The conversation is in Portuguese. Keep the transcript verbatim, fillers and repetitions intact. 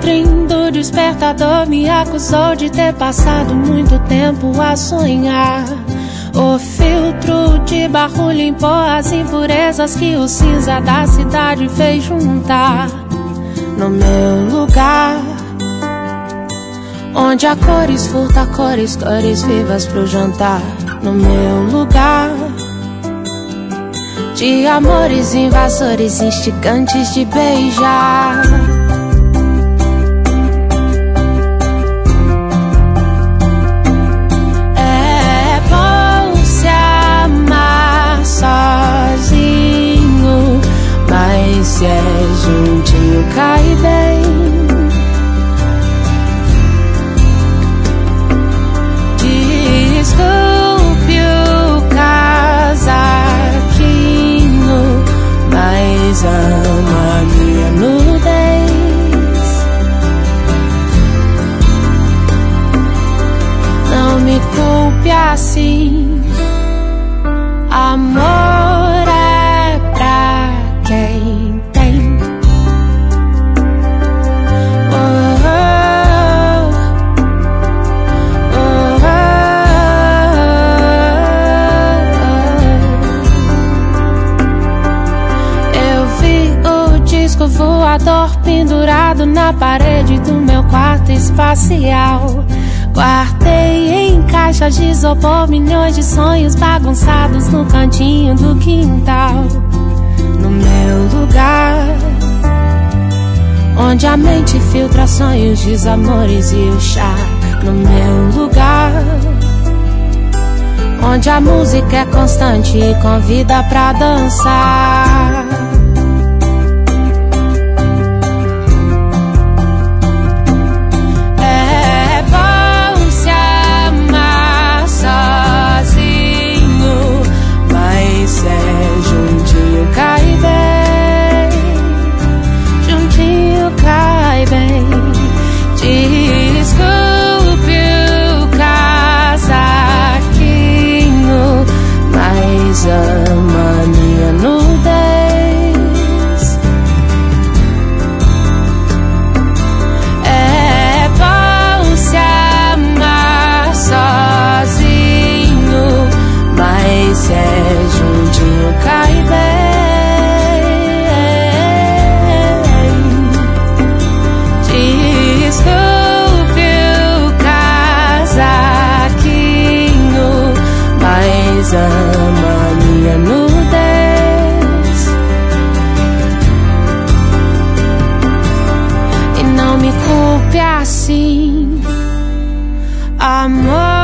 trim do despertador me acusou de ter passado muito tempo a sonhar. O filtro de barro limpou as impurezas que o cinza da cidade fez juntar. No meu lugar, onde há cores, furta cores, cores vivas pro jantar. No meu lugar, de amores invasores instigantes de beijar. É bom se amar sozinho, mas se é juntinho cai bem. Desculpe o casaquinho, mas ama a minha nudez. Não me culpe assim, amor é pra quem tem. Oh, oh, oh, oh, oh. Eu vi o disco voador pendurado na parede do meu quarto espacial. Guardei em caixas de isopor milhões de sonhos bagunçados no cantinho do quintal. No meu lugar, onde a mente filtra sonhos, desamores e o chá. No meu lugar, onde a música é constante e convida pra dançar. Cai bem, juntinho cai bem. Desculpe o casaquinho, mas ama a minha nudez. É bom se amar sozinho, mas se é juntinho cai bem. Ama a minha nudez. E não me culpe assim, amor.